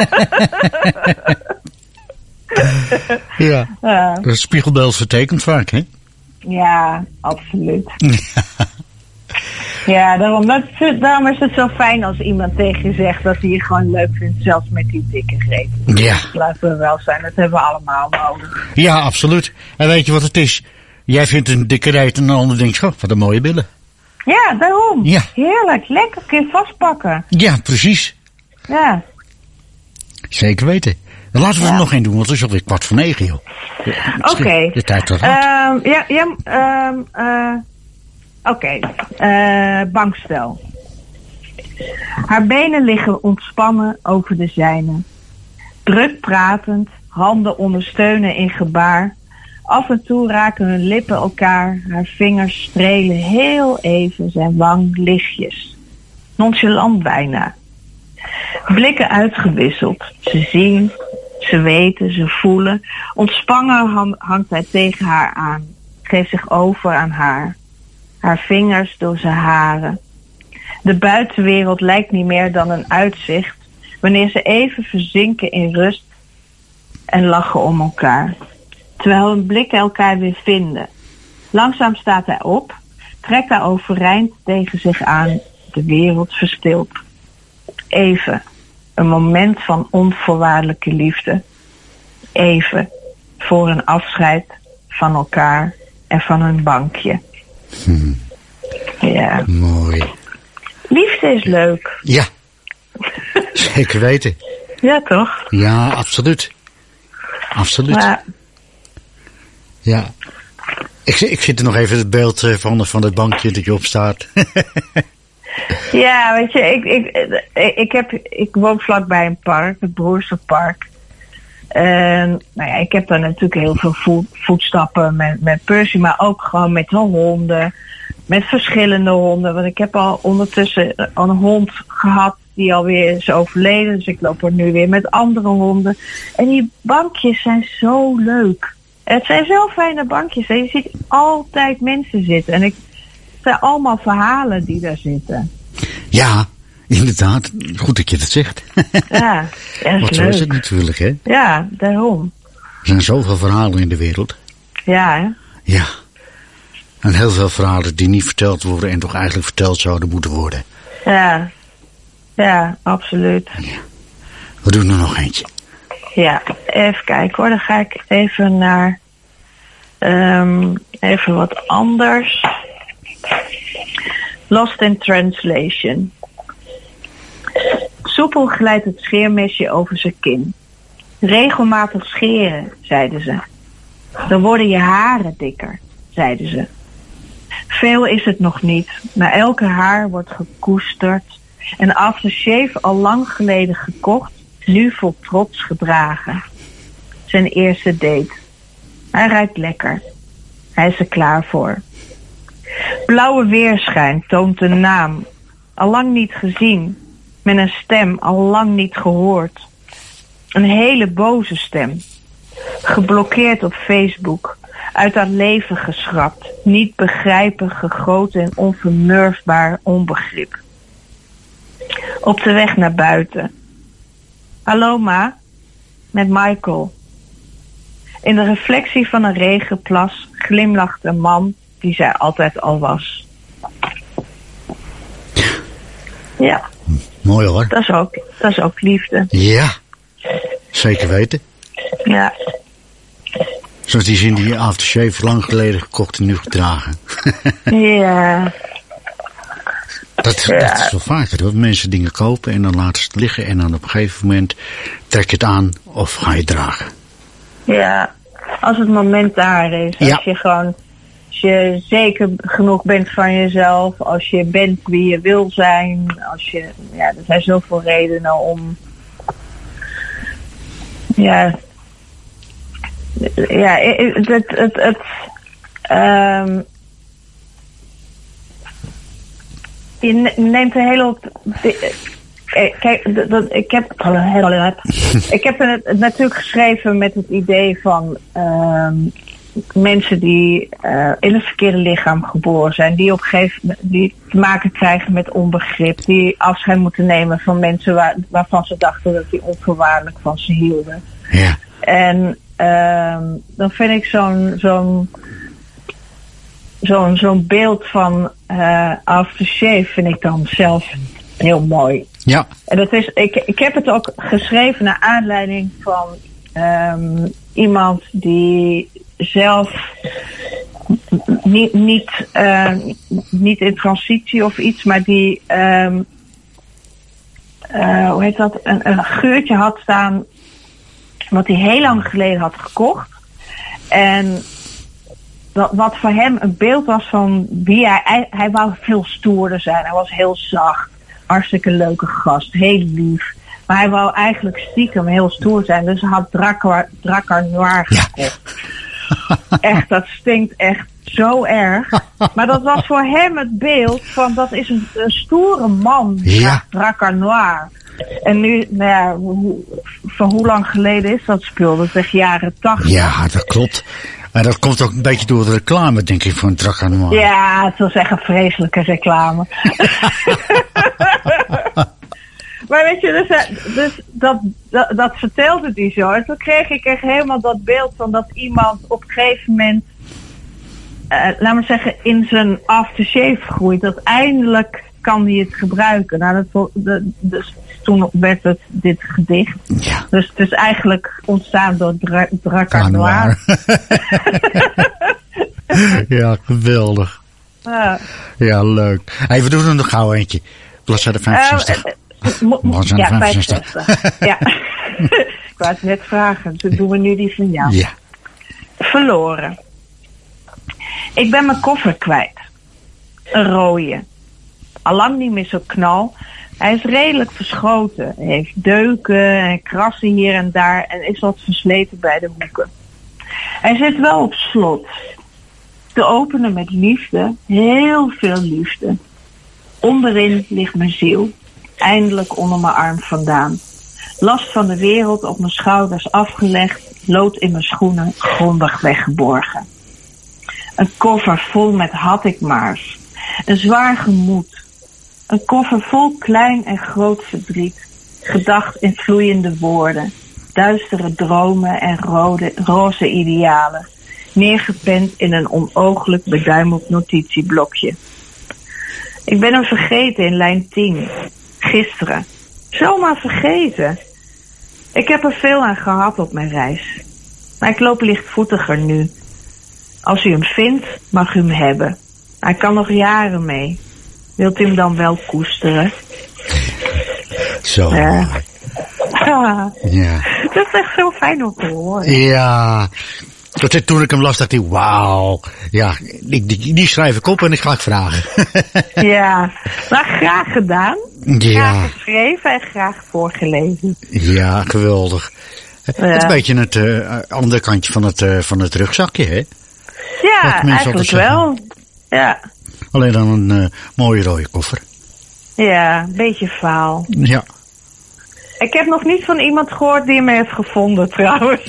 Ja. De spiegelbeeld vertekent vaak, hè? Ja, absoluut. Ja, daarom is het zo fijn als iemand tegen je zegt dat hij je gewoon leuk vindt, zelfs met die dikke greep. Ja. Laten we wel zijn, dat hebben we allemaal nodig. Ja, absoluut. En weet je wat het is? Jij vindt een dikke reet en de ander denkt, goh, wat een mooie billen. Ja, daarom. Ja. Heerlijk, lekker kun je vastpakken. Ja, precies. Ja. Zeker weten. Dan laten we er nog één doen, want het is alweer 8:45, joh. Oké. De tijd toch Oké. Bankstel. Haar benen liggen ontspannen over de zijne. Druk pratend, handen ondersteunen in gebaar. Af en toe raken hun lippen elkaar. Haar vingers strelen heel even zijn wang lichtjes. Nonchalant bijna. Blikken uitgewisseld. Ze zien, ze weten, ze voelen. Ontspannen hangt hij tegen haar aan. Geeft zich over aan haar. Haar vingers door zijn haren. De buitenwereld lijkt niet meer dan een uitzicht. Wanneer ze even verzinken in rust en lachen om elkaar. Terwijl hun blikken elkaar weer vinden. Langzaam staat hij op. Trekt haar overeind tegen zich aan. De wereld verstilt. Even. Een moment van onvoorwaardelijke liefde. Even. Voor een afscheid van elkaar en van hun bankje. Ja. Mooi. Liefde is leuk. Ja. Zeker weten. Ja, toch? Ja, absoluut. Absoluut. Maar, ja. Ik zit er nog even het beeld van het bankje dat je op staat. ja, weet je, ik woon vlakbij een park, het Broersenpark. En nou ja, ik heb daar natuurlijk heel veel voetstappen met Percy, maar ook gewoon met de honden. Met verschillende honden. Want ik heb al ondertussen een hond gehad die alweer is overleden. Dus ik loop er nu weer met andere honden. En die bankjes zijn zo leuk. Het zijn zo fijne bankjes. En je ziet altijd mensen zitten. En het zijn allemaal verhalen die daar zitten. Ja, inderdaad. Goed dat je dat zegt. Ja, dat is Want zo leuk. is het natuurlijk, hè? Ja, daarom. Er zijn zoveel verhalen in de wereld. Ja, hè? Ja. En heel veel verhalen die niet verteld worden en toch eigenlijk verteld zouden moeten worden. Ja. Ja, absoluut. Ja. We doen er nog eentje. Ja, even kijken hoor. Dan ga ik even naar even wat anders. Lost in translation. Soepel glijdt het scheermesje over zijn kin. Regelmatig scheren, zeiden ze. Dan worden je haren dikker, zeiden ze. Veel is het nog niet, maar elke haar wordt gekoesterd en aftershave al lang geleden gekocht, nu vol trots gedragen. Zijn eerste date. Hij ruikt lekker. Hij is er klaar voor. Blauwe weerschijn toont een naam, al lang niet gezien, met een stem al lang niet gehoord. Een hele boze stem. Geblokkeerd op Facebook, uit haar leven geschrapt, niet begrijpen, gegoten en onvermurfbaar onbegrip. Op de weg naar buiten. Hallo ma, met Michael. In de reflectie van een regenplas glimlacht een man die zij altijd al was. Ja. Mooi hoor. Dat is ook liefde. Ja, zeker weten. Ja. Zoals die zin die aftershave lang geleden gekocht en nu gedragen. Ja. Dat is wel vaker hoor. Mensen dingen kopen en dan laten ze het liggen en dan op een gegeven moment trek je het aan of ga je het dragen. Ja, als het moment daar is. Ja. Als je zeker genoeg bent van jezelf, als je bent wie je wil zijn, er zijn zoveel redenen om, je neemt een hele kijk, ik heb het natuurlijk geschreven met het idee van mensen die in het verkeerde lichaam geboren zijn, die op een gegeven moment die te maken krijgen met onbegrip, die afscheid moeten nemen van mensen waarvan ze dachten dat die onvoorwaardelijk van ze hielden. Ja. En dan vind ik zo'n beeld van aftershave vind ik dan zelf heel mooi. Ja. En dat is, ik heb het ook geschreven naar aanleiding van iemand die zelf niet in transitie of iets, maar die een geurtje had staan wat hij heel lang geleden had gekocht. En wat voor hem een beeld was van wie hij wou veel stoerder zijn. Hij was heel zacht, hartstikke leuke gast, heel lief. Maar hij wou eigenlijk stiekem heel stoer zijn. Dus hij had Drakkar Noir gekocht. Ja. Echt, dat stinkt echt zo erg. Maar dat was voor hem het beeld van, dat is een stoere man. Ja. Drakkar Noir. En nu, van hoe lang geleden is dat spul? Dat is echt jaren 80. Ja, dat klopt. Maar dat komt ook een beetje door de reclame, denk ik, van Drakkar Noir. Ja, het was echt een vreselijke reclame. Maar weet je, dus dat vertelde hij zo. En toen kreeg ik echt helemaal dat beeld van dat iemand op een gegeven moment, laat maar zeggen, in zijn aftershave groeit. Dat eindelijk kan hij het gebruiken. Nou, dus toen werd het dit gedicht. Ja. Dus het is eigenlijk ontstaan door Drakkar Noir. Ja, geweldig. Ja, leuk. Hey, we doen er nog gauw eentje. Bladzijde 65. Ja, 65. Ja. Ik wou het net vragen. Dus doen we nu die van jou. Ja. Verloren. Ik ben mijn koffer kwijt. Een rode. Allang niet meer zo knal. Hij is redelijk verschoten. Hij heeft deuken en krassen hier en daar en is wat versleten bij de hoeken. Hij zit wel op slot. Te openen met liefde, heel veel liefde. Onderin ligt mijn ziel, eindelijk onder mijn arm vandaan. Last van de wereld op mijn schouders afgelegd, lood in mijn schoenen grondig weggeborgen. Een koffer vol met had ik maars, een zwaar gemoed. Een koffer vol klein en groot verdriet, gedacht in vloeiende woorden, duistere dromen en roze idealen, neergepend in een onooglijk beduimeld notitieblokje. Ik ben hem vergeten in lijn 10, gisteren. Zomaar vergeten. Ik heb er veel aan gehad op mijn reis, maar ik loop lichtvoetiger nu. Als u hem vindt, mag u hem hebben. Hij kan nog jaren mee. Wilt u hem dan wel koesteren? Zo. Ja. Ja. Dat is echt zo fijn om te horen. Ja. Toen ik hem las, dacht ik, wauw. Ja, die schrijf ik op en ik ga ik vragen. Ja, maar graag gedaan. Ja. Graag geschreven en graag voorgelezen. Ja, geweldig. Het is een beetje het andere kantje van het rugzakje, hè? Ja, eigenlijk wel. Ja. Alleen dan een mooie rode koffer. Ja, een beetje vaal. Ja. Ik heb nog niet van iemand gehoord die hem heeft gevonden, trouwens.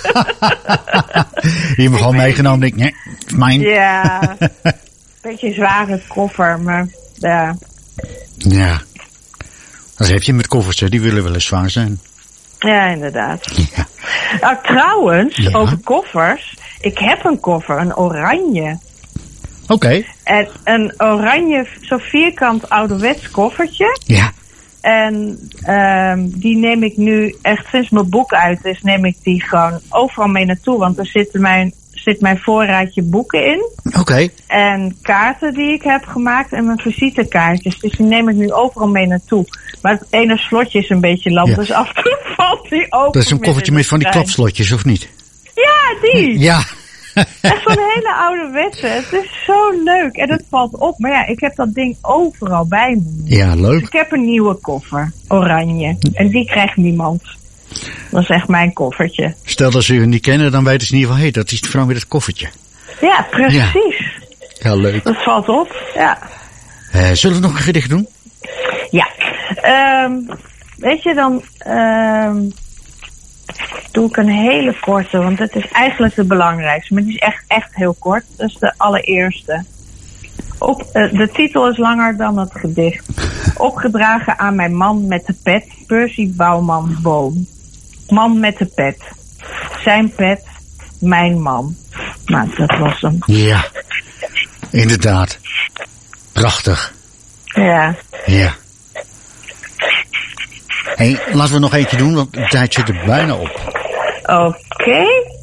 Die heb al meegenomen, denk ik, nee, mijn. Ja, een beetje een zware koffer, maar ja. Ja. Dat heb je met koffers, hè? Die willen wel eens zwaar zijn. Ja, inderdaad. Ja. Nou, trouwens, Ja. over koffers. Ik heb een koffer, een oranje. Oké. En een oranje, zo vierkant ouderwets koffertje. Ja. En die neem ik nu echt sinds mijn boek uit is, neem ik die gewoon overal mee naartoe. Want er zit mijn voorraadje boeken in. Oké. En kaarten die ik heb gemaakt en mijn visitekaartjes. Dus die neem ik nu overal mee naartoe. Maar het ene slotje is een beetje lam, Ja. dus af en toe valt die open. Dat is een koffertje met van die trein. klapslotjes, of niet? Ja, die! Ja. Echt zo'n hele ouderwetse. Het is zo leuk. En het valt op. Maar ja, ik heb dat ding overal bij me. Ja, Dus leuk. ik heb een nieuwe koffer. Oranje. En die krijgt niemand. Dat is echt mijn koffertje. Stel dat ze u niet kennen, dan weten ze in ieder geval, hé, dat is de vrouw met het koffertje. Ja, precies. Ja, leuk. Dat valt op. Ja. Zullen we nog een gedicht doen? Ja. Weet je, dan doe ik een hele korte. Want het is eigenlijk de belangrijkste. Maar die is echt heel kort. Dat is de allereerste. De titel is langer dan het gedicht. Opgedragen aan mijn man met de pet, Percy Bouwman Boom. Man met de pet. Zijn pet, mijn man. Nou, dat was hem. Ja. Inderdaad. Prachtig. Ja. Ja. Hey, laten we nog eentje doen, want de tijd zit er bijna op. Oké.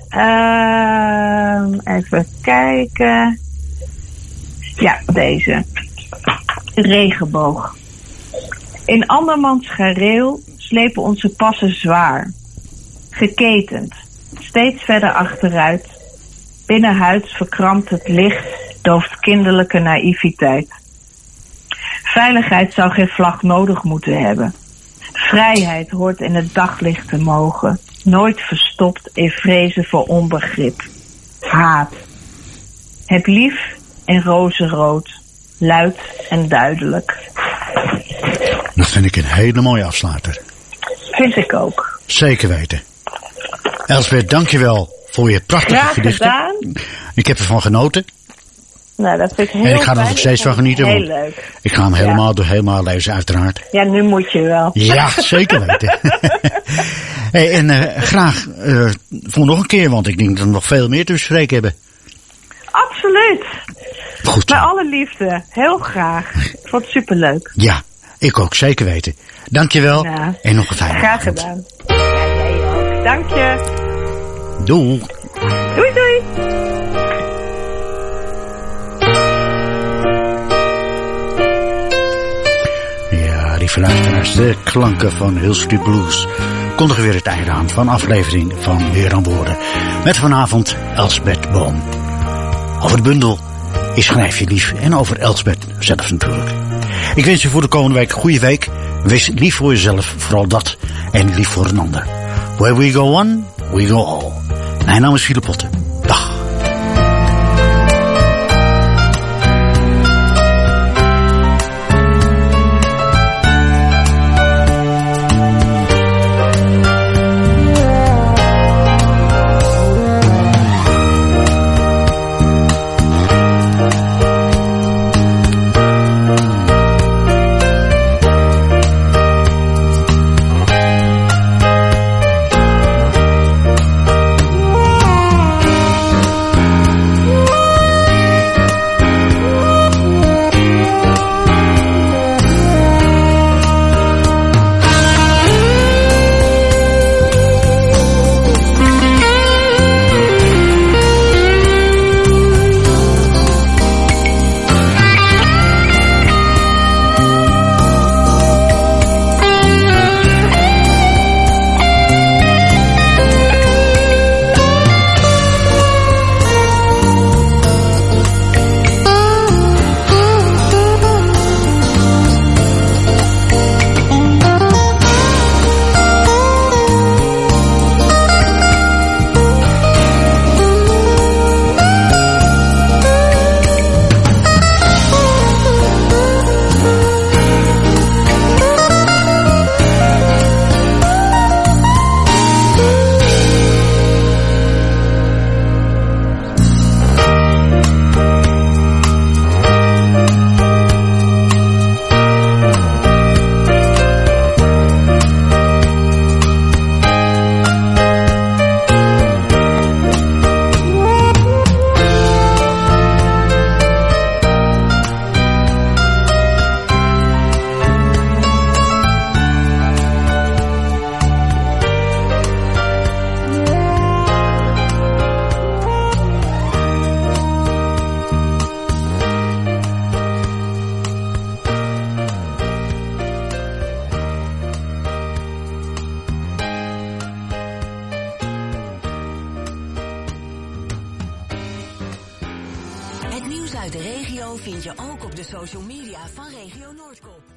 Even kijken. Ja, deze. Regenboog. In andermans gareel slepen onze passen zwaar. Geketend. Steeds verder achteruit. Binnenhuids verkrampt het licht, dooft kinderlijke naïviteit. Veiligheid zou geen vlag nodig moeten hebben. Vrijheid hoort in het daglicht te mogen. Nooit verstopt in vrezen voor onbegrip. Haat. Heb lief in rozenrood. Luid en duidelijk. Dat vind ik een hele mooie afsluiter. Vind ik ook. Zeker weten. Elsbeth, dankjewel voor je prachtige Graag gedichten. gedaan. Ik heb ervan genoten. Nou, dat vind ik heel En ik ga er fijn. nog steeds van Ik vond het genieten. Heel want leuk. Ik ga hem helemaal lezen, uiteraard. Ja, nu moet je wel. Ja, zeker weten. Hey, en graag voor nog een keer, want ik denk dat we nog veel meer te bespreken hebben. Absoluut. Goed Bij zo. alle liefde. Heel graag. Ik vond het superleuk. Ja, ik ook, zeker weten. Dankjewel Ja. en nog een fijne Graag avond. gedaan. Ja, jij ook. Dank je. Doei. Doei, doei. Ja, lieve luisteraars, de klanken van Hill Street Blues kondigen weer het einde aan van aflevering van Weer aan Woorden. Met vanavond Elsbeth Boom. Over de bundel is Schrijf je lief en over Elsbeth zelf natuurlijk. Ik wens je voor de komende week een goede week. Wees lief voor jezelf, vooral dat, en lief voor een ander. Where we go one, we go all. Mijn naam is Philip Potten. Dag. uit de regio vind je ook op de social media van Regio Noordkop.